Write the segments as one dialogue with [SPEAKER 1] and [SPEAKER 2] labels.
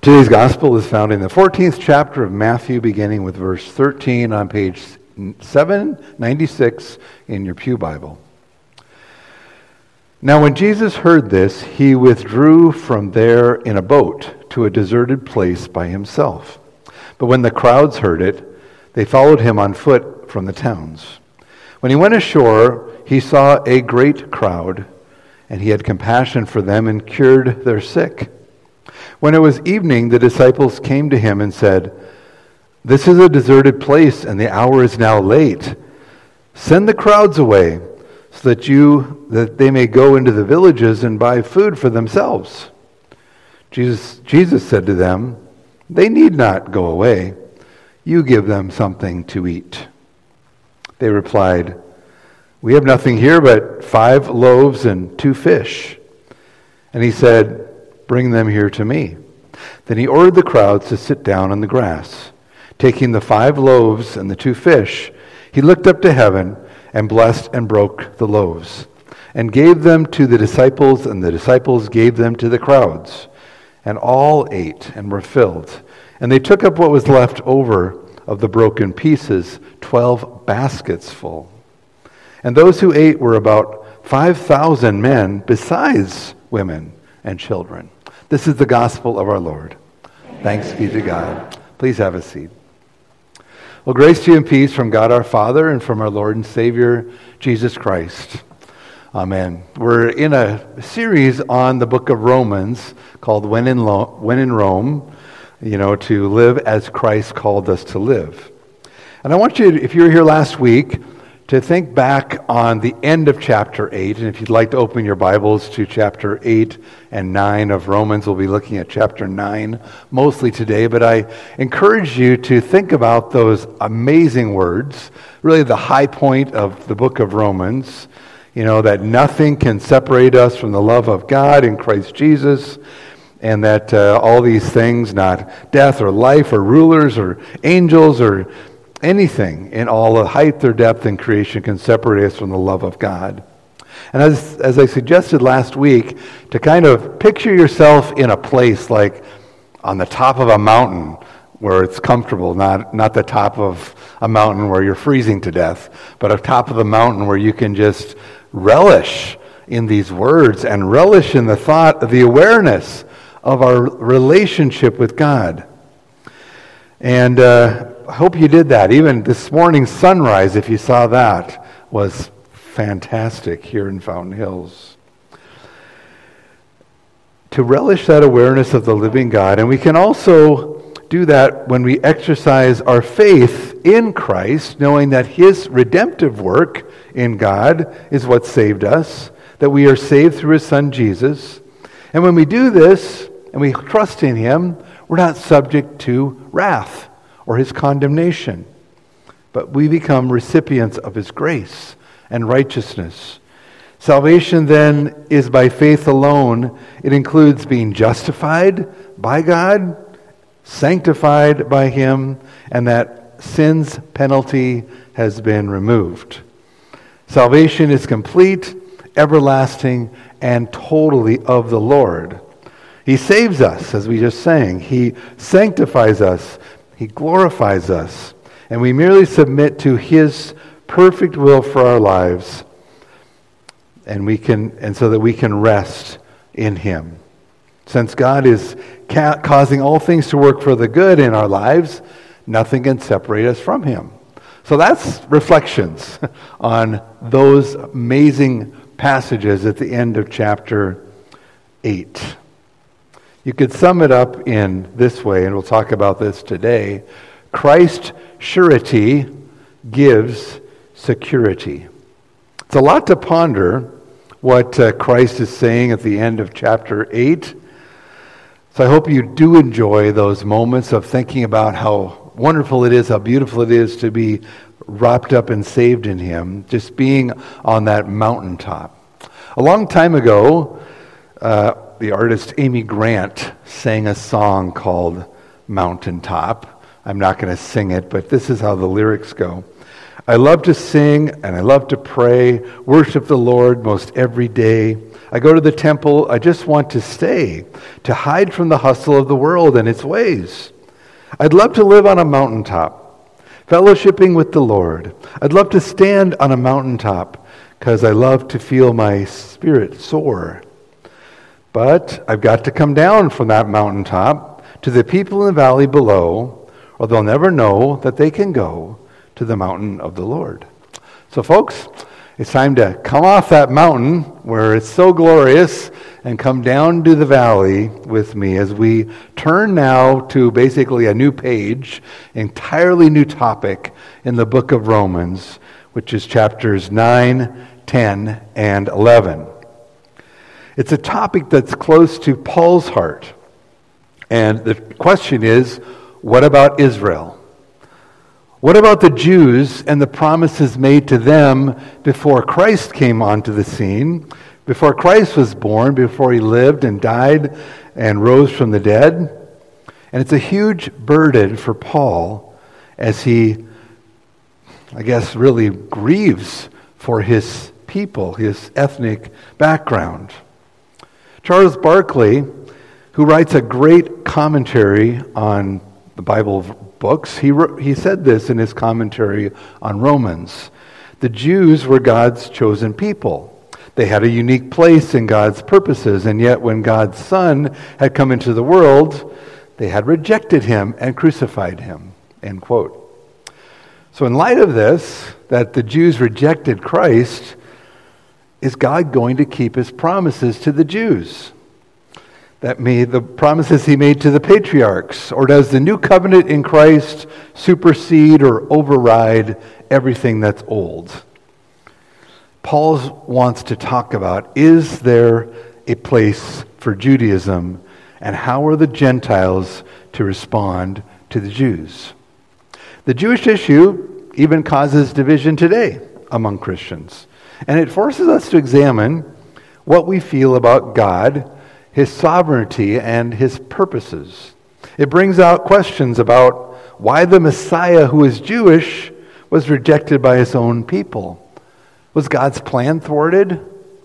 [SPEAKER 1] Today's gospel is found in the 14th chapter of Matthew, beginning with verse 13 on page 796 in your pew Bible. Now when Jesus heard this, he withdrew from there in a boat to a deserted place by himself. But when the crowds heard it, they followed him on foot from the towns. When he went ashore, he saw a great crowd, and he had compassion for them and cured their sick. When it was evening, the disciples came to him and said, "This is a deserted place, and the hour is now late. Send the crowds away, so that they may go into the villages and buy food for themselves." Jesus said to them, "They need not go away. You give them something to eat." They replied, "We have nothing here but 5 loaves and 2 fish." And he said, "Bring them here to me." Then he ordered the crowds to sit down on the grass. Taking the 5 loaves and the 2 fish, he looked up to heaven and blessed and broke the loaves, and gave them to the disciples, and the disciples gave them to the crowds. And all ate and were filled. And they took up what was left over of the broken pieces, 12 baskets full. And those who ate were about 5,000 men, besides women and children. This is the gospel of our Lord. Thanks be to God. Please have a seat. Well, grace to you and peace from God our Father and from our Lord and Savior, Jesus Christ. Amen. We're in a series on the book of Romans called When in Rome, to live as Christ called us to live. And I want you, if you were here last week, to think back on the end of chapter 8, and if you'd like to open your Bibles to chapter 8 and 9 of Romans, we'll be looking at chapter 9 mostly today, but I encourage you to think about those amazing words, really the high point of the book of Romans, that nothing can separate us from the love of God in Christ Jesus, and that all these things, not death or life or rulers or angels or anything in all the height or depth in creation can separate us from the love of God. And as I suggested last week, to kind of picture yourself in a place like on the top of a mountain where it's comfortable, not the top of a mountain where you're freezing to death, but a top of a mountain where you can just relish in these words and relish in the thought of the awareness of our relationship with God. And I hope you did that. Even this morning's sunrise, if you saw that, was fantastic here in Fountain Hills. To relish that awareness of the living God. And we can also do that when we exercise our faith in Christ, knowing that his redemptive work in God is what saved us, that we are saved through his Son Jesus. And when we do this, and we trust in him, we're not subject to wrath or his condemnation, but we become recipients of his grace and righteousness. Salvation then is by faith alone. It includes being justified by God, sanctified by him, and that sin's penalty has been removed. Salvation is complete, everlasting, and totally of the Lord. He saves us, as we just sang. He sanctifies us. He glorifies us. And we merely submit to his perfect will for our lives, and so that we can rest in him. Since God is causing all things to work for the good in our lives, nothing can separate us from him. So that's reflections on those amazing passages at the end of chapter 8. You could sum it up in this way, and we'll talk about this today. Christ's surety gives security. It's a lot to ponder what Christ is saying at the end of chapter 8. So I hope you do enjoy those moments of thinking about how wonderful it is, how beautiful it is to be wrapped up and saved in him, just being on that mountaintop. A long time ago, the artist Amy Grant sang a song called Mountaintop. I'm not going to sing it, but this is how the lyrics go. I love to sing and I love to pray, worship the Lord most every day. I go to the temple, I just want to stay, to hide from the hustle of the world and its ways. I'd love to live on a mountaintop, fellowshipping with the Lord. I'd love to stand on a mountaintop because I love to feel my spirit soar. But I've got to come down from that mountaintop to the people in the valley below, or they'll never know that they can go to the mountain of the Lord. So folks, it's time to come off that mountain where it's so glorious and come down to the valley with me as we turn now to basically a new page, entirely new topic in the book of Romans, which is chapters 9, 10, and 11. It's a topic that's close to Paul's heart. And the question is, what about Israel? What about the Jews and the promises made to them before Christ came onto the scene, before Christ was born, before he lived and died and rose from the dead? And it's a huge burden for Paul as he, I guess, really grieves for his people, his ethnic background. Charles Barkley, who writes a great commentary on the Bible books, he said this in his commentary on Romans. The Jews were God's chosen people. They had a unique place in God's purposes, and yet when God's Son had come into the world, they had rejected him and crucified him. End quote. So in light of this, that the Jews rejected Christ, is God going to keep his promises to the Jews? The promises he made to the patriarchs? Or does the new covenant in Christ supersede or override everything that's old? Paul wants to talk about, is there a place for Judaism, and how are the Gentiles to respond to the Jews? The Jewish issue even causes division today among Christians. And it forces us to examine what we feel about God, his sovereignty, and his purposes. It brings out questions about why the Messiah, who is Jewish, was rejected by his own people. Was God's plan thwarted?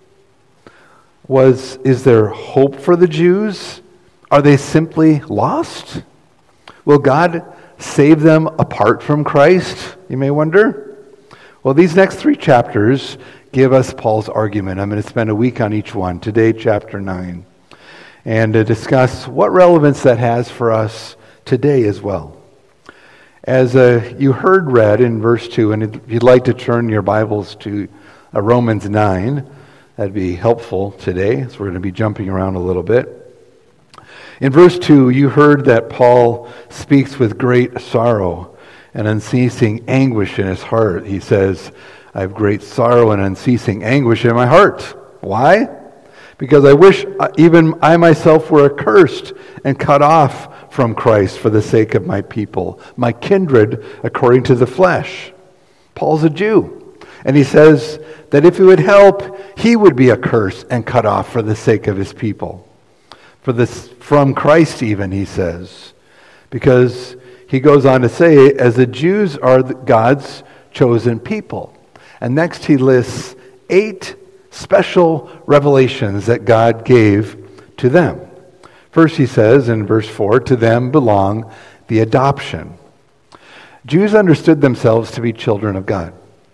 [SPEAKER 1] Is there hope for the Jews? Are they simply lost? Will God save them apart from Christ? You may wonder. Well, these next 3 chapters give us Paul's argument. I'm going to spend a week on each one. Today, chapter 9. And to discuss what relevance that has for us today as well. As you heard read in verse 2, and if you'd like to turn your Bibles to Romans 9, that'd be helpful today, so we're going to be jumping around a little bit. In verse 2, you heard that Paul speaks with great sorrow and unceasing anguish in his heart. He says, I have great sorrow and unceasing anguish in my heart. Why? Because I wish even I myself were accursed and cut off from Christ for the sake of my people, my kindred according to the flesh. Paul's a Jew, and he says that if he would help, he would be accursed and cut off for the sake of his people. From Christ even, he says, because he goes on to say, as the Jews are God's chosen people. And next he lists 8 special revelations that God gave to them. First he says in verse 4, to them belong the adoption. Jews understood themselves to be children of God.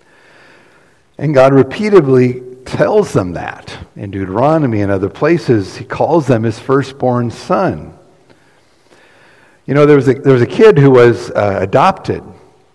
[SPEAKER 1] And God repeatedly tells them that. In Deuteronomy and other places, he calls them his firstborn son. You know, there was a kid who was adopted.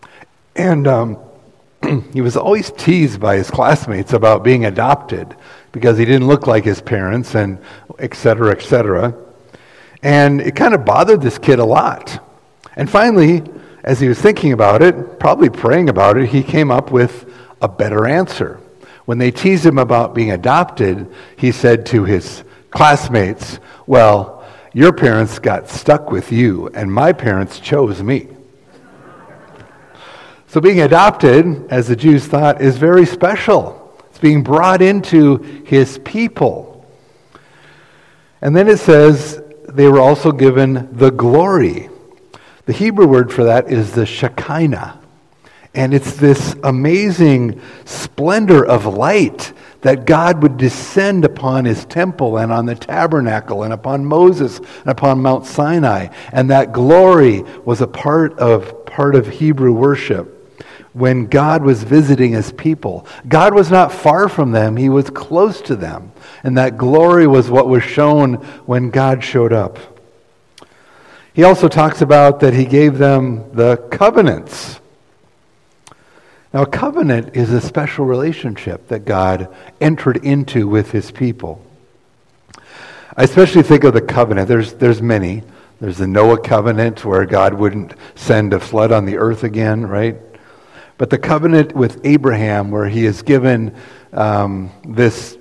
[SPEAKER 1] And he was always teased by his classmates about being adopted because he didn't look like his parents, and et cetera, et cetera. And it kind of bothered this kid a lot. And finally, as he was thinking about it, probably praying about it, he came up with a better answer. When they teased him about being adopted, he said to his classmates, well, your parents got stuck with you, and my parents chose me. So being adopted, as the Jews thought, is very special. It's being brought into his people. And then it says they were also given the glory. The Hebrew word for that is the Shekinah. And it's this amazing splendor of light that God would descend upon his temple and on the tabernacle and upon Moses and upon Mount Sinai. And that glory was a part of Hebrew worship. When God was visiting his people, God was not far from them, he was close to them. And that glory was what was shown when God showed up. He also talks about that he gave them the covenants. Now, a covenant is a special relationship that God entered into with his people. I especially think of the covenant. There's many. There's the Noah covenant where God wouldn't send a flood on the earth again, right? But the covenant with Abraham where he is given this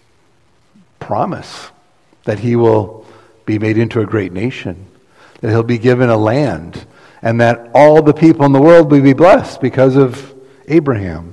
[SPEAKER 1] promise that he will be made into a great nation, that he'll be given a land, and that all the people in the world will be blessed because of Abraham.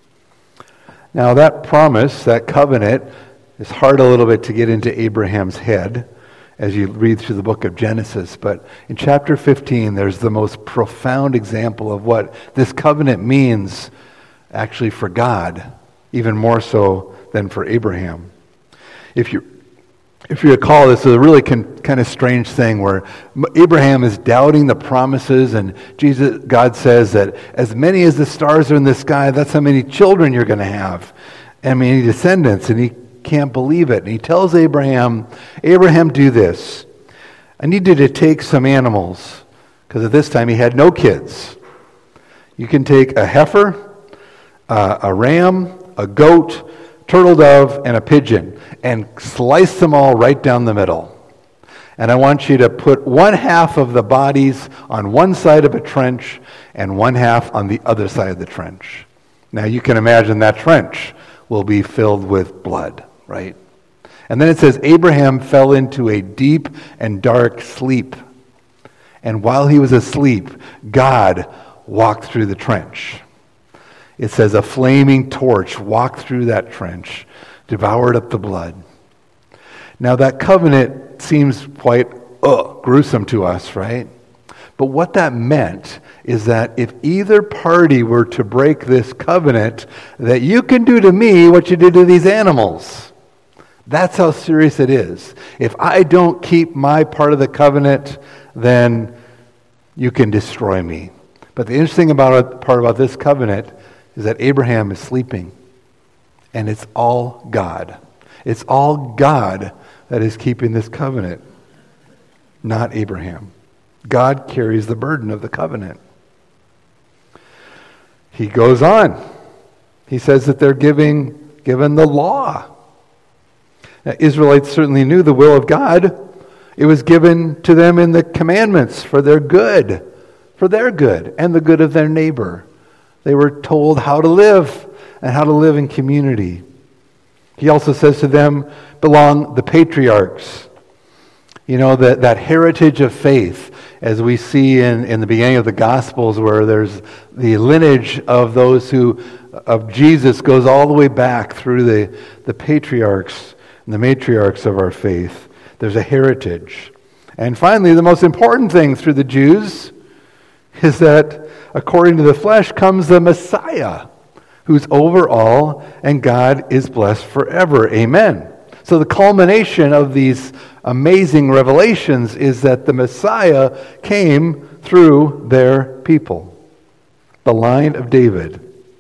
[SPEAKER 1] Now that promise, that covenant, is hard a little bit to get into Abraham's head as you read through the book of Genesis. But in chapter 15, there's the most profound example of what this covenant means actually for God, even more so than for Abraham. If you recall, this is a really kind of strange thing where Abraham is doubting the promises, and God says that as many as the stars are in the sky, that's how many children you're going to have, and many descendants, and he can't believe it. And he tells Abraham, do this. I need you to take some animals, because at this time he had no kids. You can take a heifer, a ram, a goat, turtle dove, and a pigeon, and slice them all right down the middle. And I want you to put one half of the bodies on one side of a trench and one half on the other side of the trench. Now you can imagine that trench will be filled with blood, right? And then it says, Abraham fell into a deep and dark sleep. And while he was asleep, God walked through the trench. It says a flaming torch walked through that trench, devoured up the blood. Now that covenant seems quite gruesome to us, right? But what that meant is that if either party were to break this covenant, that you can do to me what you did to these animals. That's how serious it is. If I don't keep my part of the covenant, then you can destroy me. But the interesting part about this covenant is that Abraham is sleeping, and it's all God. It's all God that is keeping this covenant, not Abraham. God carries the burden of the covenant. He goes on. He says that they're given the law. Now, Israelites certainly knew the will of God. It was given to them in the commandments for their good, and the good of their neighbor. They were told how to live and how to live in community. He also says to them belong the patriarchs. You know, that heritage of faith, as we see in the beginning of the Gospels, where there's the lineage of those of Jesus goes all the way back through the patriarchs and the matriarchs of our faith. There's a heritage. And finally, the most important thing through the Jews is that according to the flesh comes the Messiah, who's over all, and God is blessed forever. Amen. So the culmination of these amazing revelations is that the Messiah came through their people, the line of David.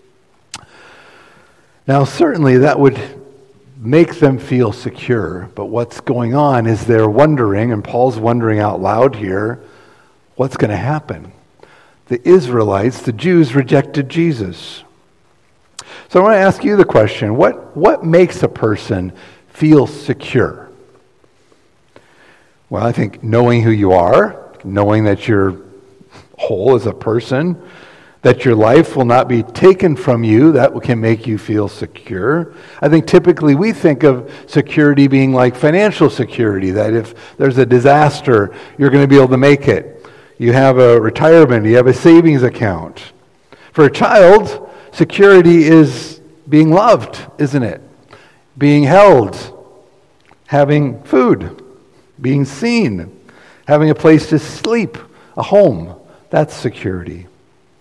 [SPEAKER 1] Now, certainly that would make them feel secure, but what's going on is they're wondering, and Paul's wondering out loud here, what's going to happen? The Israelites, the Jews, rejected Jesus. So I want to ask you the question, what makes a person feel secure? Well, I think knowing who you are, knowing that you're whole as a person, that your life will not be taken from you, that can make you feel secure. I think typically we think of security being like financial security, that if there's a disaster, you're going to be able to make it. You have a retirement, you have a savings account. For a child, security is being loved, isn't it? Being held, having food, being seen, having a place to sleep, a home. That's security.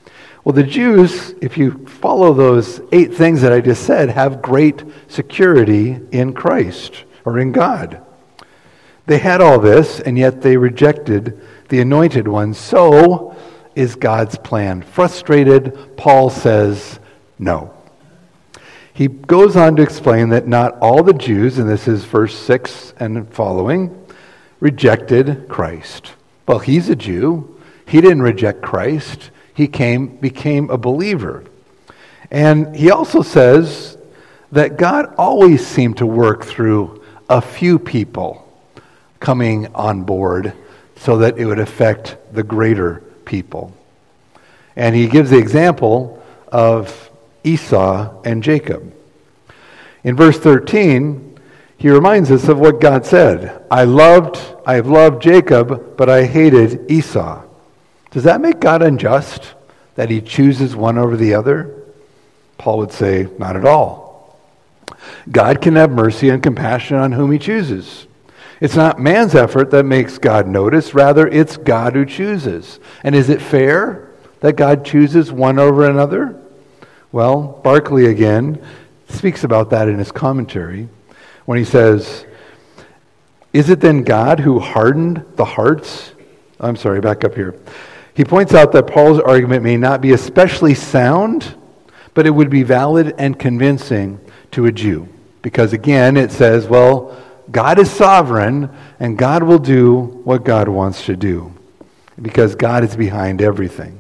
[SPEAKER 1] Well, the Jews, if you follow those 8 things that I just said, have great security in Christ or in God. They had all this, and yet they rejected the Anointed One. So is God's plan. Frustrated, Paul says no. He goes on to explain that not all the Jews, and this is verse 6 and following, rejected Christ. Well, he's a Jew. He didn't reject Christ. He became a believer. And he also says that God always seemed to work through a few people coming on board so that it would affect the greater people. And he gives the example of Esau and Jacob. In verse 13, he reminds us of what God said. I have loved Jacob, but I hated Esau. Does that make God unjust, that he chooses one over the other? Paul would say, not at all. God can have mercy and compassion on whom he chooses. It's not man's effort that makes God notice. Rather, it's God who chooses. And is it fair that God chooses one over another? Well, Barclay again speaks about that in his commentary when he says, is it then God who hardened the hearts? I'm sorry, back up here. He points out that Paul's argument may not be especially sound, but it would be valid and convincing to a Jew. Because again, it says, well, God is sovereign, and God will do what God wants to do. Because God is behind everything.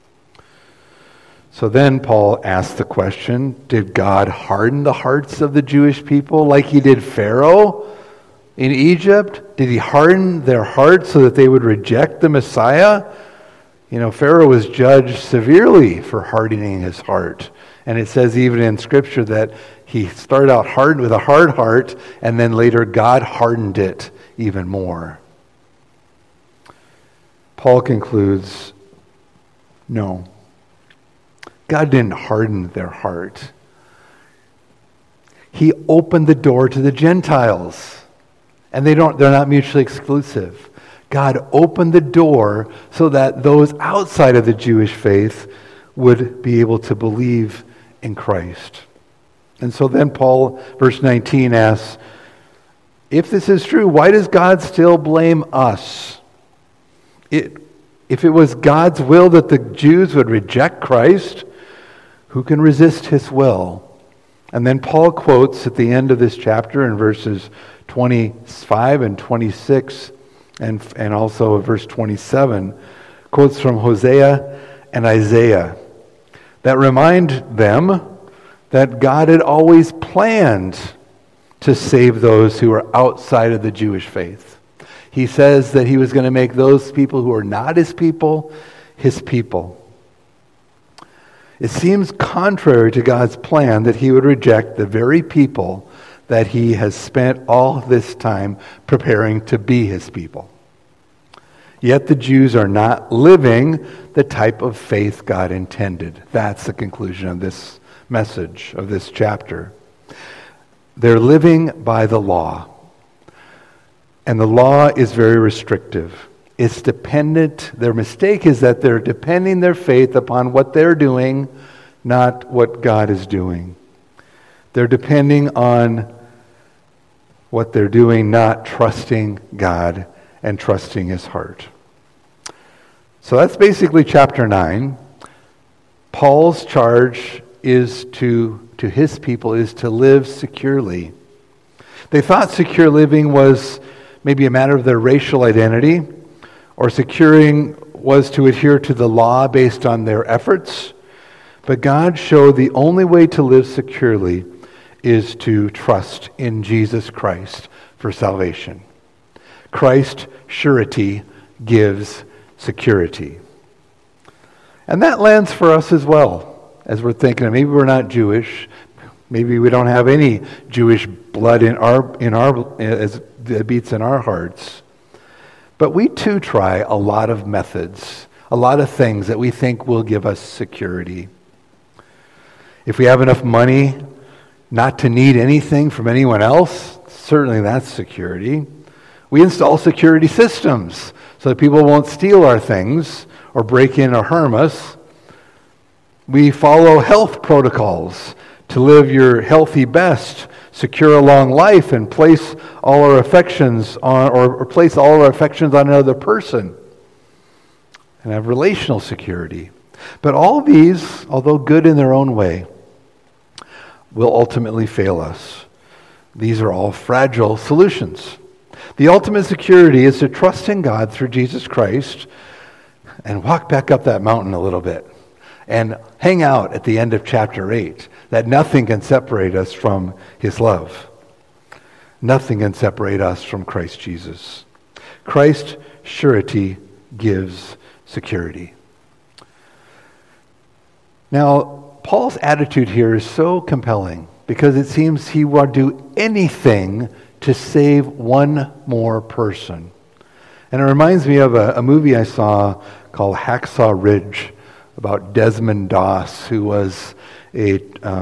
[SPEAKER 1] So then Paul asks the question, did God harden the hearts of the Jewish people like he did Pharaoh in Egypt? Did he harden their hearts so that they would reject the Messiah? You know, Pharaoh was judged severely for hardening his heart. And it says even in Scripture that he started out hard with a hard heart, and then later God hardened it even more. Paul concludes, no. God didn't harden their heart. He opened the door to the Gentiles. And they're not mutually exclusive. God opened the door so that those outside of the Jewish faith would be able to believe in Christ. And so then Paul, verse 19, asks, if this is true, why does God still blame us? If it was God's will that the Jews would reject Christ, who can resist his will? And then Paul quotes at the end of this chapter in verses 25 and 26, and also verse 27, quotes from Hosea and Isaiah that remind them that God had always planned to save those who are outside of the Jewish faith. He says that he was going to make those people who are not his people, his people. It seems contrary to God's plan that he would reject the very people that he has spent all this time preparing to be his people. Yet the Jews are not living the type of faith God intended. That's the conclusion of this message, of this chapter. They're living by the law. And the law is very restrictive. It's dependent. Their mistake is that they're depending their faith upon what they're doing, not what God is doing. They're depending on what they're doing, not trusting God and trusting his heart. So that's basically chapter 9. Paul's charge is to his people is to live securely. They thought secure living was maybe a matter of their racial identity, or securing was to adhere to the law based on their efforts. But God showed the only way to live securely is to trust in Jesus Christ for salvation. Christ's surety gives security. And that lands for us as well, as we're thinking, maybe we're not Jewish, maybe we don't have any Jewish blood in our as that beats in our hearts. But we too try a lot of methods, a lot of things that we think will give us security. If we have enough money not to need anything from anyone else, certainly that's security. We install security systems so that people won't steal our things or break in or harm us. We follow health protocols to live your healthy best, secure a long life, and place all our affections on, or place all our affections on another person, and have relational security. But all these, although good in their own way, will ultimately fail us. These are all fragile solutions. The ultimate security is to trust in God through Jesus Christ and walk back up that mountain a little bit and hang out at the end of chapter 8, that nothing can separate us from his love. Nothing can separate us from Christ Jesus. Christ's surety gives security. Now, Paul's attitude here is so compelling because it seems he would do anything to save one more person. And it reminds me of a movie I saw called Hacksaw Ridge about Desmond Doss, who was a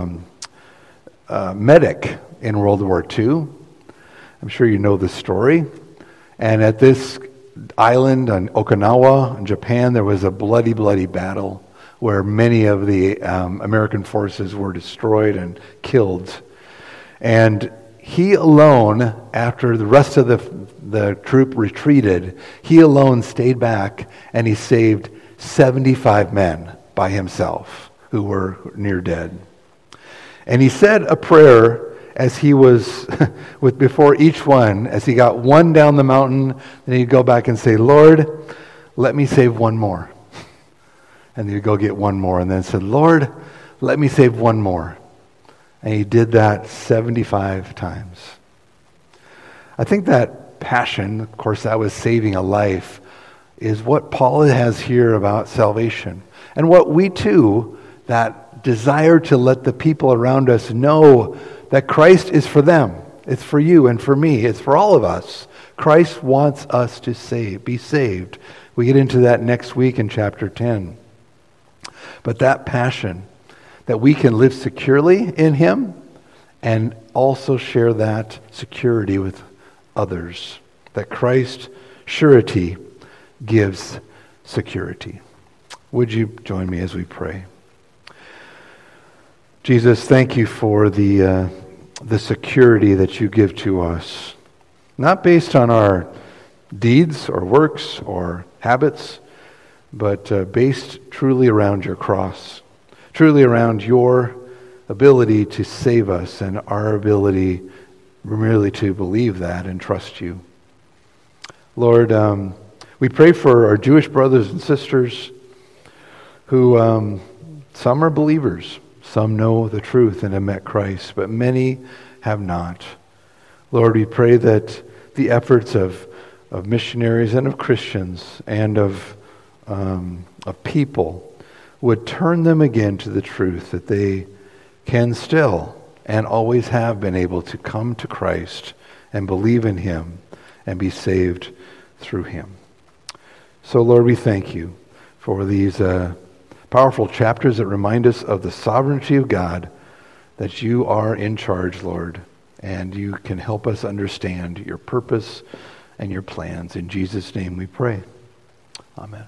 [SPEAKER 1] medic in World War II. I'm sure you know this story. And at this island on Okinawa in Japan, there was a bloody, bloody battle where many of the American forces were destroyed and killed. And he alone, after the rest of the troop retreated, he alone stayed back and he saved 75 men by himself who were near dead. And he said a prayer as he was before each one, as he got one down the mountain, then he'd go back and say, Lord, let me save one more. And he'd go get one more and then said, Lord, let me save one more. And he did that 75 times. I think that passion, of course, that was saving a life, is what Paul has here about salvation. And what we too, that desire to let the people around us know that Christ is for them. It's for you and for me. It's for all of us. Christ wants us to be saved. We get into that next week in chapter 10. But that passion, that we can live securely in him and also share that security with others. That Christ's surety gives security. Would you join me as we pray? Jesus, thank you for the security that you give to us. Not based on our deeds or works or habits, but based truly around your cross, truly around your ability to save us and our ability merely to believe that and trust you. Lord, we pray for our Jewish brothers and sisters who, some are believers, some know the truth and have met Christ, but many have not. Lord, we pray that the efforts of missionaries and of Christians and of people would turn them again to the truth, that they can still and always have been able to come to Christ and believe in him and be saved through him. So, Lord, we thank you for these powerful chapters that remind us of the sovereignty of God, that you are in charge, Lord, and you can help us understand your purpose and your plans. In Jesus' name we pray. Amen.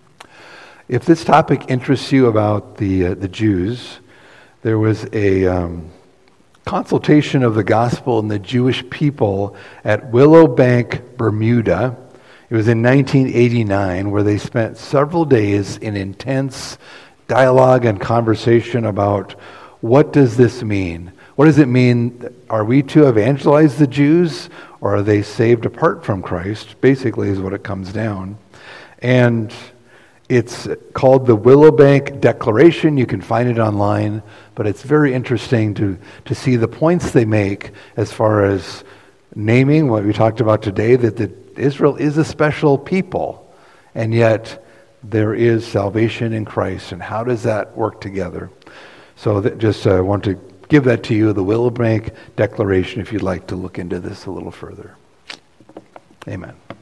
[SPEAKER 1] If this topic interests you about the Jews, there was a consultation of the gospel and the Jewish people at Willow Bank, Bermuda. It was in 1989, where they spent several days in intense dialogue and conversation about what does this mean? What does it mean? Are we to evangelize the Jews, or are they saved apart from Christ? Basically is what it comes down. And it's called the Willow Bank Declaration. You can find it online, but it's very interesting to see the points they make as far as naming what we talked about today, that Israel is a special people, and yet there is salvation in Christ. And how does that work together? So just want to give that to you, the Willow Bank Declaration, if you'd like to look into this a little further. Amen.